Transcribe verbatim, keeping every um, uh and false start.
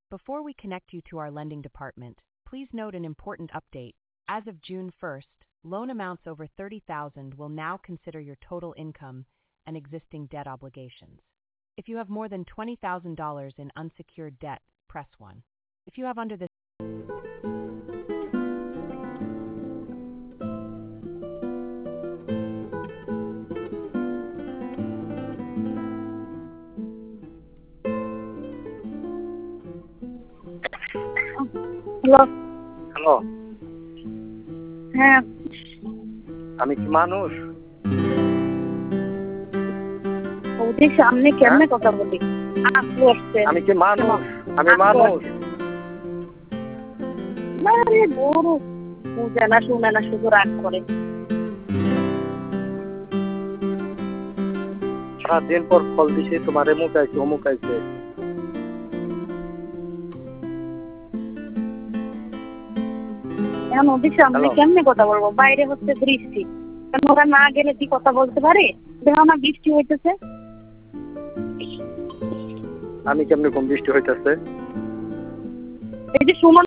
Before we connect you to our lending department, please note an important update. As of June first, loan amounts over thirty thousand dollars will now consider your total income and existing debt obligations. If you have more than twenty thousand dollars in unsecured debt, press one. If you have under this hello hello হ্যাঁ আমি কি মানুষ? ওদের সামনে কেমনে কথা বলি? আপু আসছে। আমি কি মানুষ? আমি মানুষ। না রে বড় বুঝে না শুনে না শুধু রাগ করে। সারাদিন পর ফল দিছে তোমারে মুখাইছে অমুকাইছে। এখন ওদের সামনে কেমনে কথা বলবো? বাইরে হচ্ছে বৃষ্টি, ওরা না গেলে কি কথা বলতে পারে? দেখো না বৃষ্টি হইতেছে। আমি কেমনে কম বৃষ্টি হইতেছে? এই যে সুমন